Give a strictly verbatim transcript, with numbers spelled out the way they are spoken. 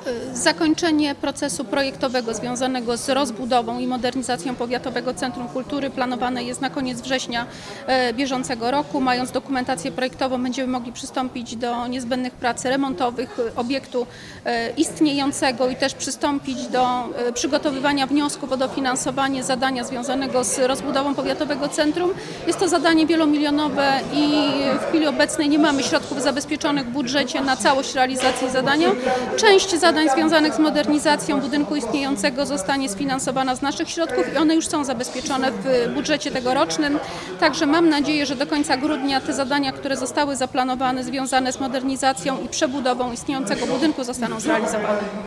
Zakończenie procesu projektowego związanego z rozbudową i modernizacją Powiatowego Centrum Kultury planowane jest na koniec września bieżącego roku. Mając dokumentację projektową, będziemy mogli przystąpić do niezbędnych prac remontowych obiektu istniejącego i też przystąpić do przygotowywania wniosków o dofinansowanie zadania związanego z rozbudową Powiatowego Centrum. Jest to zadanie wielomilionowe i w chwili obecnej nie mamy środków zabezpieczonych w budżecie na całość realizacji zadania. Część zadań związanych z modernizacją budynku istniejącego zostanie sfinansowana z naszych środków i one już są zabezpieczone w budżecie tegorocznym. Także mam nadzieję, że do końca grudnia te zadania, które zostały zaplanowane, związane z modernizacją i przebudową istniejącego budynku, zostaną zrealizowane.